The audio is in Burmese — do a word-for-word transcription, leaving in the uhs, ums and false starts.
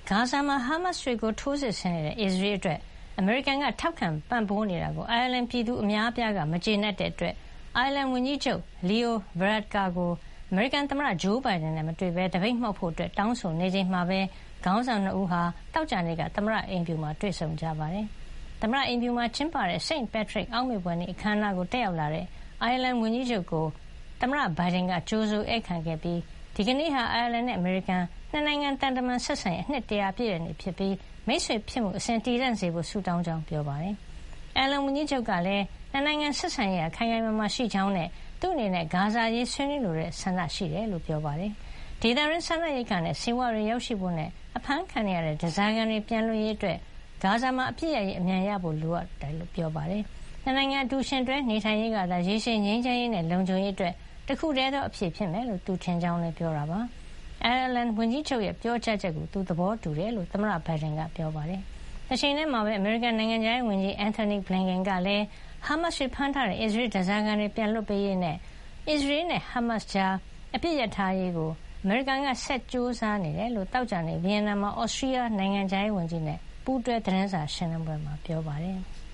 ဂါဇာမှာဟာမတ်စ်တွေကိုထိုးစစ်ဆင်နေတဲ့အစ္စရေးအတွက်အမေရိကန်ကထောက်ခံပံ့ပိုးနေတာကိုအိုင်ယာလန်ပြည်သူအများအပြားကမကျေနပ်တဲ့အတွက်အိုင်ယာလန်ဝန်ကြီးချုပ်လီယိုဗရက်ကာကိုအမေရိကန်သမ္မတဂျိုးဘိုင်ဒန်နဲ့မတွေ့ဘဲတပိတ်မှောက်ဖို့တောင်းဆိုနေချိန်မှာပဲခေါင်းဆောင်နှစ်ဦးဟာသောကြာနေ့ကသမ္မတအိမ်ဖြူမှာတွေ့ဆုံကြပါတယ်။သမ္မတအိမ်ဖြူမှာကျင်းပတဲ့ Saint Patrick အောက်မေ့ပွဲနေ့အခမ်းအနားကိုတက်ရောက်လာတဲ့အိုင်ယာလန်ဝန်ကြီးချုပ်ကိုသမ္မတဘိုင်ဒန်ကကြိုဆိုဧည့်ခံခဲ့ပြီးဒီကနေ့ဟာအိုင်ယာလန်နဲ့အမေရိကန်နှစ်နိုင်ငံတန်တမန်ဆက်ဆံရေးအနှစ်တရာပြည့်တဲ့နေ့ဖြစ်ပြီးမိတ်ဆွေဖြစ်မှုအစဉ်တည်တံ့စေဖို့ဆုတောင်းကြောင်းပြောပါတယ်။အိုင်ယာလန်ဝန်ကြီးချုပ်ကလည်းနှစ်နိုင်ငံဆက်ဆံရေးခိုင်ခိုင်မာမာရှိကြောင်းနဲ့သူ့အနေနဲ့ဂါဇာရေးဆွေးနွေးလိုတဲ့ဆန္ဒရှိတယ်လို့ပြောပါတယ်။ဒေသရင်းဆန္ဒရိက္ခာနဲ့ဆေးဝါးတွေရောက်ရှိဖို့နဲ့အဖမ်းခံရတဲ့ဓားစာခံတွေပြန်လွှတ်ရေးအတွက်ဂါဇာမှာအပြည့်ရရေးအမြန်ရဖို့လိုအပ်တယ်လို့ပြောပါတယ်။နှစ်နိုင်ငံအတူရှင်တွဲနေထိုင်ရေးကသာရေရှည်ငြိမ်းချမ်းရေးနဲ့လုံခြုံရေးအတွက်တခုတည်းသောအဖြစ်ဖြစ်မယ်လို့သူထင်ကြောင်းလည်းပြောတာပါ။အိုင်ယာလန်ဝန်ကြီးချုပ်ရဲ့ပြောကြားချက်ကိုသူသဘောတူတယ်လို့သမ္မတဘိုင်ဒန်ကပြောပါတယ်။တစ်ချိန်တည်းမှာပဲအမေရိကန်နိုင်ငံခြားရေးဝန်ကြီးအန်ထိုနီဘလင်ကန်ကလည်းဟာမတ်စ်ဖမ်းထားတဲ့အစ္စရေးဓားစာခံတွေပြန်လွှတ်ပေးရေးနဲ့အစ္စရေးနဲ့ဟာမတ်စ်ကြားအပြစ်ရထားရေးကိုအမေရိကန်ကဆက်ကြိုးစားနေတယ်လို့တောက်ကြနေဗီယက်နမ်မှာဩစတြီးယားနိုင်ငံခြားရေးဝန်ကြီးနဲ့ပူးတွဲသတင်းစာရှင်းလင်းပွဲမှာပြောပါတယ်။